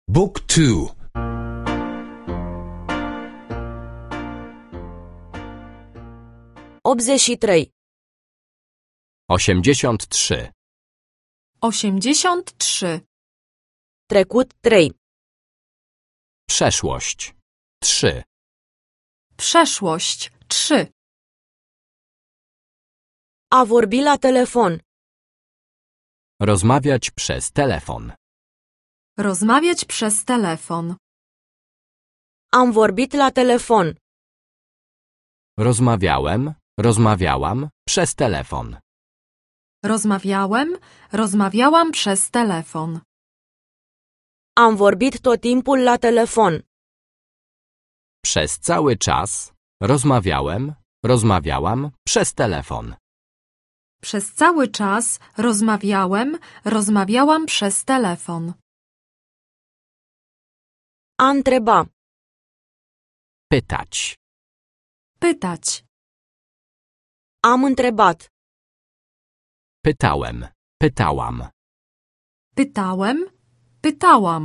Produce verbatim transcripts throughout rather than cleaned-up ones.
Book two. optzeci și trei. osiemdziesiąt trzy. osiemdziesiąt trzy. Trecut trei. Przeszłość. trzy. Przeszłość. trzy. A vorbi la telefon. Rozmawiać przez telefon. Rozmawiać przez telefon. Am vorbit la telefon. Rozmawiałem, rozmawiałam przez telefon. Rozmawiałem, rozmawiałam przez telefon. Am vorbit tot timpul la telefon. Przez cały czas rozmawiałem, rozmawiałam przez telefon. Przez cały czas rozmawiałem, rozmawiałam przez telefon. A întreba. Pytać. Pytać. Am întrebat. Pytałem, pytałam. Pytałem, pytałam.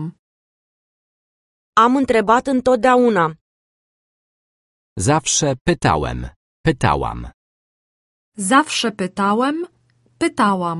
Am întrebat întotdeauna. Zawsze pytałem, pytałam. Zawsze pytałem, pytałam.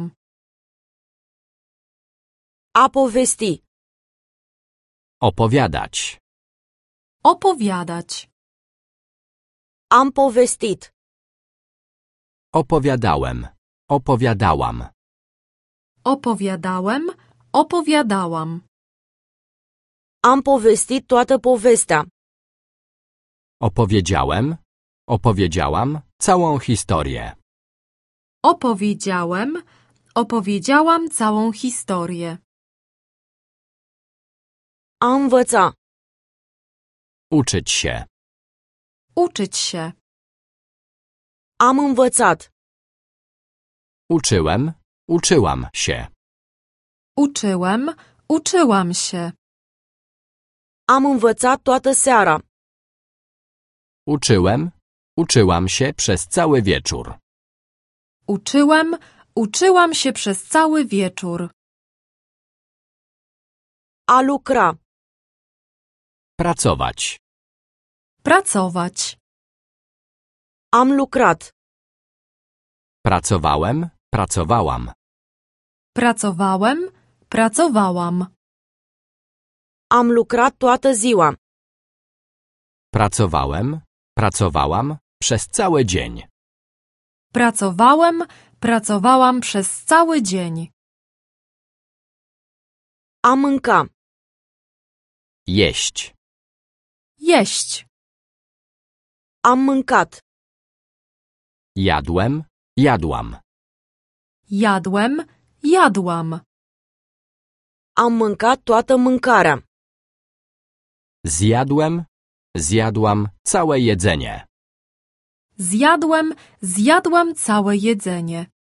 A povesti. Opowiadać. Opowiadać. Am povestit. Opowiadałem, opowiadałam. Opowiadałem, opowiadałam. Am povestit toată povestea. Opowiedziałem, opowiedziałam całą historię. Opowiedziałem, opowiedziałam całą historię. A învăța. Uczyć się. Uczyć się. Am învățat. Uczyłem, uczyłam się. Uczyłem, uczyłam się. Am învățat toată seara. Uczyłem, uczyłam się przez cały wieczór. Uczyłem, uczyłam się przez cały wieczór. A lucra. Pracować. Pracować. Am lucrat. Pracowałem, pracowałam. Pracowałem, pracowałam. Am lucrat toată ziua. Pracowałem, pracowałam przez cały dzień. Pracowałem, pracowałam przez cały dzień. A mânca. Jeść. Jeść. Am mâncat. Jadłem, jadłam. Jadłem, jadłam. Am mâncat toată mâncarea. Zjadłem, zjadłam całe jedzenie. Zjadłem, zjadłam całe jedzenie.